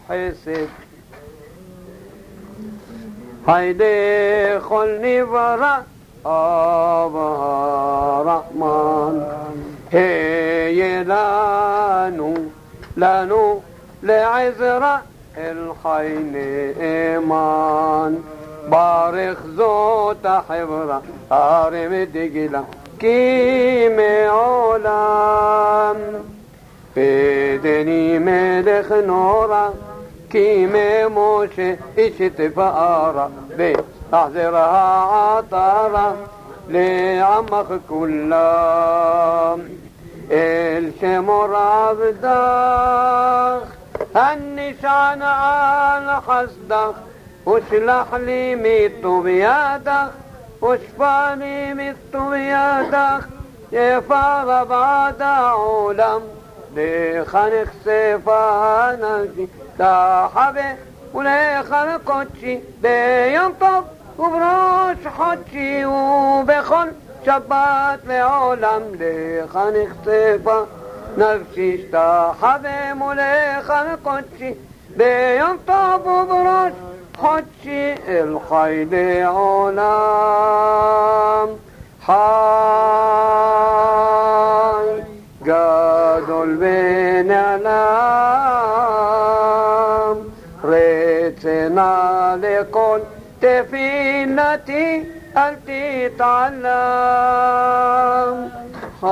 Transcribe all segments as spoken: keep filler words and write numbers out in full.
חסד. היידה כל נברא אב הרחמן, היה לנו לנו לעזרה אל חי נאמן. ברך זאת החברה הרם דגלה כי מעולם, פדני מלך נורא כי ממשה איש תפארה, ואחזר העטרה לעמך כולם. אל שמור עבדך הנשען על חסדך, ושלח לי מטוב ידך ושפע לי מטוב ידך, יפר בעד העולם לך נחשפה נפשי, תחווה ולך קודשי ביום טוב ובראש חודשי ובכל שבת לעולם, לך נחשפה נפשי, תחווה ולך קודשי ביום טוב ובראש חודשי אל חי לעולם. חי גדול ונעלם, רצנה לכל תפילתי אל תתעלם. חי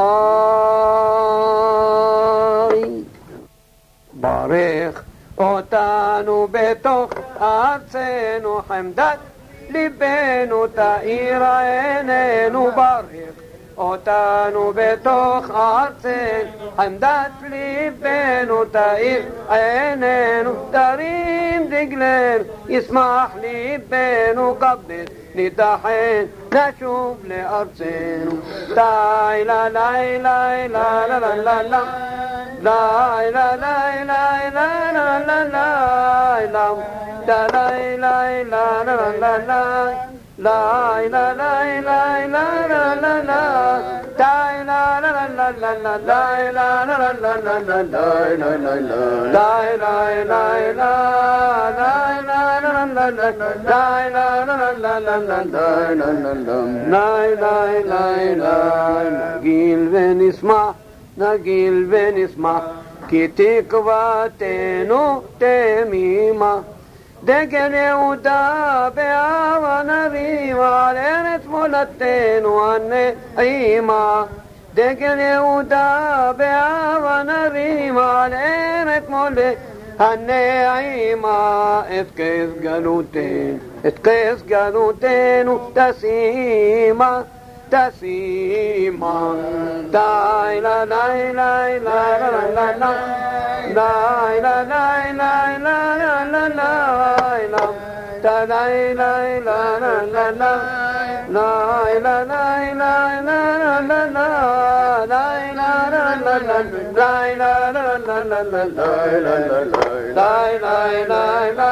ברך אותנו בתוך ארצנו, חמדת ליבנו תאיר עינינו. ברך אותנו בתוך ארצנו, חמדת ליבנו תאיר עינינו. תרים דגלנו ישמח ליבנו, כבד ניתחן נשוב לארצנו. די לה לי לי לה לה לה לה לה لا لا لا لا لا لا لا لا لا لا لا لا لا لا لا נגיל ונשמח כי תקוותנו תמימה. דגל יהודה בהר נרים על ארץ מולדתנו הנעימה. דגל יהודה בהר נרים על ארץ מולדתנו הנעימה. את כס גלותנו, את כס גלותנו תשימה תשימה. די לה די לה לה לה לה לה די לה די לה לה לה לה לה די לה לה לה לה לה די לה די לה לה לה לה די לה לה לה לה די לה לה לה לה לה די לה לה לה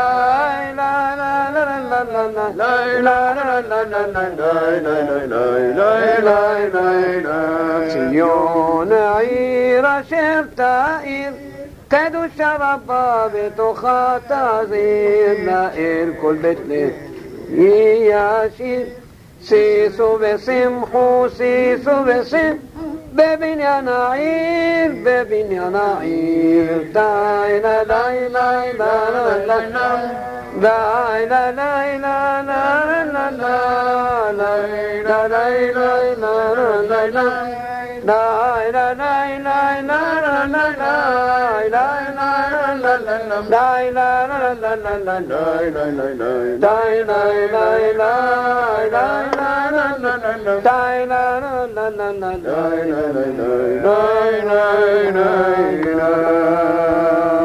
ציון העיר אשר תאיר, קדוש רבה בתוכה תזיר. לאל כל בית לב ישיר, שישו ושמחו שישו ושמחו בבניין העיר, בבניין העיר. די לה די לה לה לה לה די לה די לה לה לה לה די לה די לה לה לה די לה די לה לה לה די לה לה לה לה די לה לה לה לה לה